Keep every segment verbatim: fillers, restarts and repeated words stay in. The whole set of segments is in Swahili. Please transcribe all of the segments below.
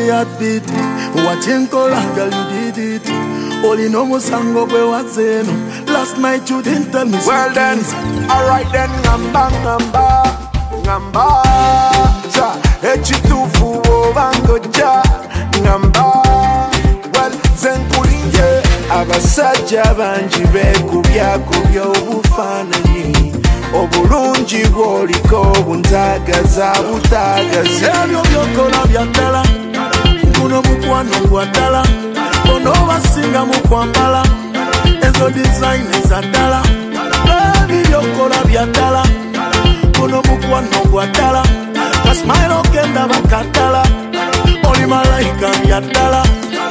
the heartbeat. What you call girl, you did it. Only no musango kwe wazeno. Last night you didn't tell me. Well then, alright then, ngamba ngamba ngamba cha echitufu obangoja ngamba. Well zenkulinye abasajja banji bekubya kubya obufananyi obulungi bwoliko buntagaza butagaza ebyo byokola byaddala guno mukwano gwa ddala ono basinga mu kwambala ezo design eza ddala ebyo byokola byaddala guno mukwano gwa ddala kasmailo genda bakaddala oli malayika byaddala.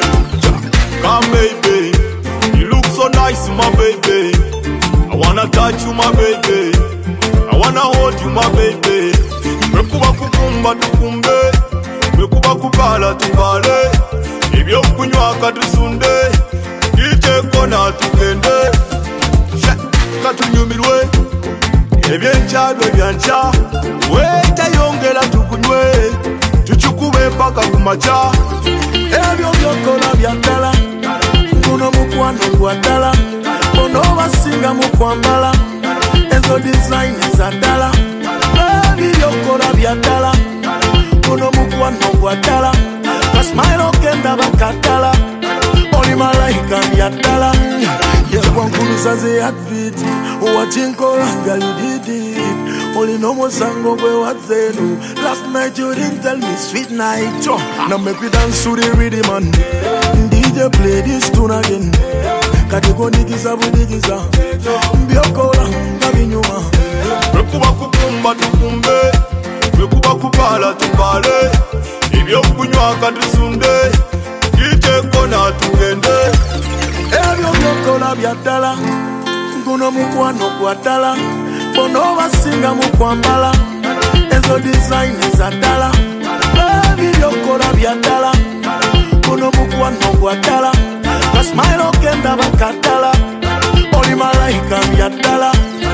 Come baby, you look so nice my baby. I wanna touch you my baby, I wanna hold you my baby. Mekuba kukumba tukumbe, mekuba kubala tubale. Ibyo kunywa katusunde, ije kona tukende. Katunyumirwe, ebyenchadwe byancha. Weta yongera tukunywe, tuchukube paka kumacha. Ebyo byokola byaddala guno mukwano gwa ddala ono basinga mu kwambala ezo design eza ddala ebyo byokola byaddala guno mukwano gwa ddala kasmailo genda bakaddala oli malayika byaddala yegwankuluza ze heartbeat wakinkola nga you did it. Only no musango kwe wazeno. Last night you didn't tell me sweet night. Now make we dance to the rhythm and D J play this tune again. Katiko nigiza budigiza mbiokola ngabinyuma. Mekuba kukumba tukumbe, mekuba kubala tubale. Ibyo kunywa katusunde, ije kona tukende. Ebyo byokola byaddala guno mukwano gwa ddala ono basinga mu kwambala ezo design eza ddala ebyo byokola byaddala guno mukwano gwa ddala kasmailo genda bakaddala oli malayika byaddala.